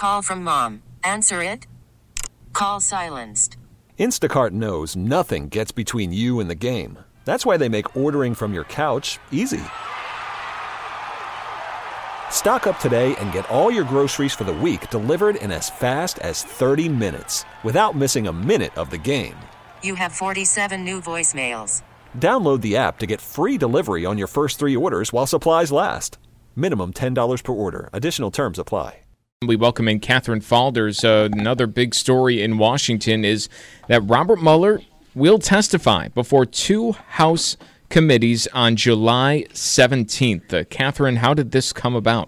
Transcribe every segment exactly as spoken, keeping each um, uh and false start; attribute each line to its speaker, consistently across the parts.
Speaker 1: call from mom. Answer it. Call silenced.
Speaker 2: Instacart knows nothing gets between you and the game. That's why they make ordering from your couch easy. Stock up today and get all your groceries for the week delivered in as fast as thirty minutes without missing a minute of the game.
Speaker 1: You have forty-seven new voicemails.
Speaker 2: Download the app to get free delivery on your first three orders while supplies last. Minimum ten dollars per order. Additional terms apply.
Speaker 3: We welcome in Katherine Faulders. Uh, another big story in Washington is that Robert Mueller will testify before two House committees on July seventeenth. Uh, Katherine, how did this come about?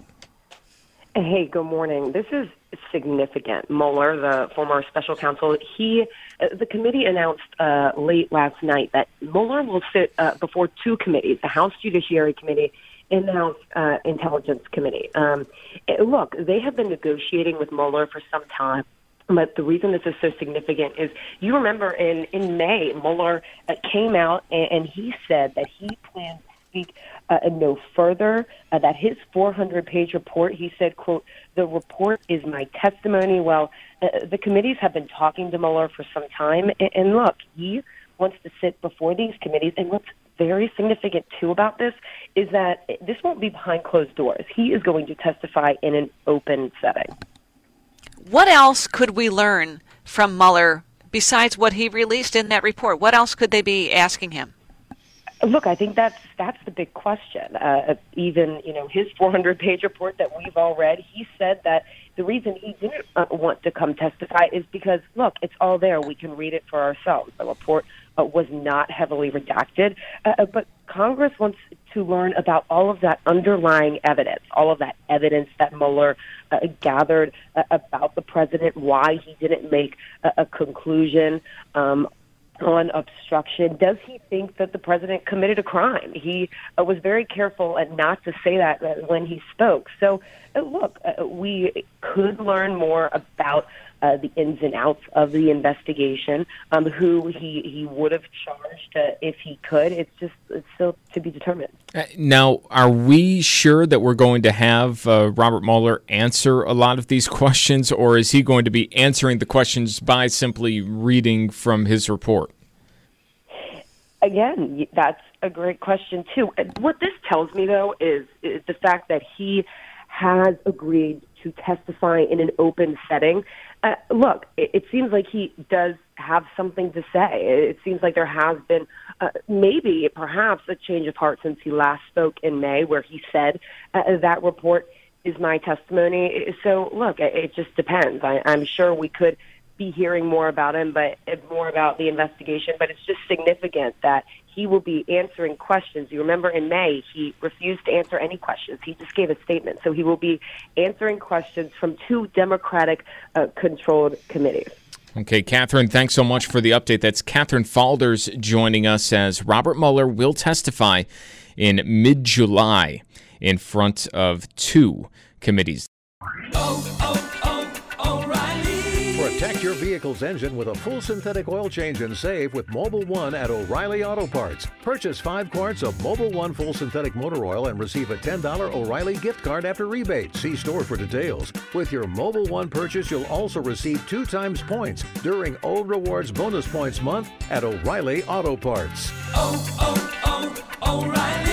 Speaker 4: Hey, good morning. This is significant. Mueller, the former special counsel, he, uh, the committee announced uh, late last night that Mueller will sit uh, before two committees, the House Judiciary Committee and the House uh, Intelligence Committee. Um, look, they have been negotiating with Mueller for some time. But the reason this is so significant is, you remember in, in May, Mueller uh, came out and, and he said that he plans to speak uh, no further, uh, that his four hundred page report, he said, quote, "The report is my testimony." Well, uh, the committees have been talking to Mueller for some time. And, and look, he wants to sit before these committees. And what's very significant, too, about this is that this won't be behind closed doors. He is going to testify in an open setting.
Speaker 5: What else could we learn from Mueller besides what he released in that report? What else could they be asking him?
Speaker 4: Look, I think that's that's the big question. Uh, even, you know, his four hundred page report that we've all read, he said that the reason he didn't uh, want to come testify is because, look, it's all there. We can read it for ourselves. The report uh, was not heavily redacted. Uh, but Congress wants to learn about all of that underlying evidence, all of that evidence that Mueller uh, gathered uh, about the president, why he didn't make a, a conclusion um, on obstruction. Does he think that the president committed a crime? He uh, was very careful uh, not to say that uh, when he spoke. So, uh, look, uh, we could learn more about uh, the ins and outs of the investigation, um, who he, he would have charged uh, if he could. It's just it's still to be determined.
Speaker 3: Now, are we sure that we're going to have uh, Robert Mueller answer a lot of these questions, or is he going to be answering the questions by simply reading from his report?
Speaker 4: Again, that's a great question, too. What this tells me, though, is, is the fact that he has agreed to testify in an open setting. Uh, look, it, it seems like he does have something to say. It seems like there has been uh, maybe, perhaps, a change of heart since he last spoke in May, where he said uh, that report is my testimony. So, look, it, it just depends. I, I'm sure we could be hearing more about him, but more about the investigation. But it's just significant that he will be answering questions. You remember in May, he refused to answer any questions. He just gave a statement. So he will be answering questions from two Democratic-controlled uh, committees.
Speaker 3: Okay, Katherine, thanks so much for the update. That's Katherine Faulders joining us as Robert Mueller will testify in mid-July in front of two committees.
Speaker 6: Oh, oh, oh, O'Reilly.
Speaker 7: Protect your vehicle's engine with a full synthetic oil change and save with Mobil one at O'Reilly Auto Parts. Purchase five quarts of Mobil one full synthetic motor oil and receive a ten dollars O'Reilly gift card after rebate. See store for details. With your Mobil one purchase, you'll also receive two times points during Old Rewards Bonus Points Month at O'Reilly Auto Parts.
Speaker 6: Oh, oh, oh, O'Reilly.